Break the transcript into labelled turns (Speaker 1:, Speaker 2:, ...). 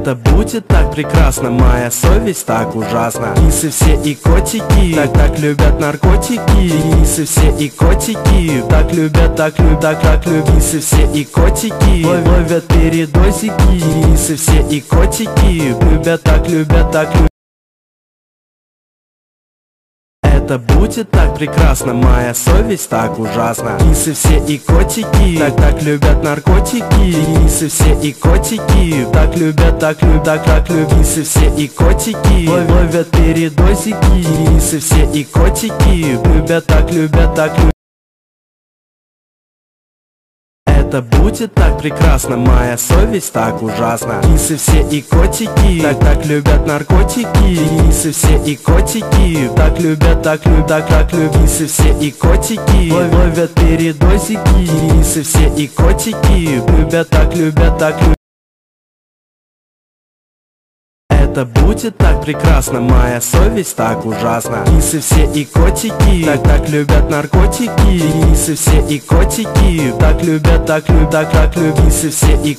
Speaker 1: Это будет так прекрасно, моя совесть так ужасна. Кисы все и котики так любят наркотики. Кисы все и котики так любят, так любят. Кисы все и котики ловят передозики. Кисы все и котики любят, так любят. Это будет так прекрасно, моя совесть так ужасна. Кисы все и котики так любят наркотики. Кисы все и котики так любят, так любят. Кисы все и котики ловят передозики. Кисы все и котики любят, так любят. Это будет так прекрасно, моя совесть так ужасна. Кисы все и котики так любят наркотики. Кисы все и котики так любят, так любят. Кисы все и котики ловят передозики. Кисы все и котики любят, так любят. Это будет так прекрасно, моя совесть так ужасна. Кисы все и котики так любят наркотики. Кисы все и котики так любят, так любят. Кисы все и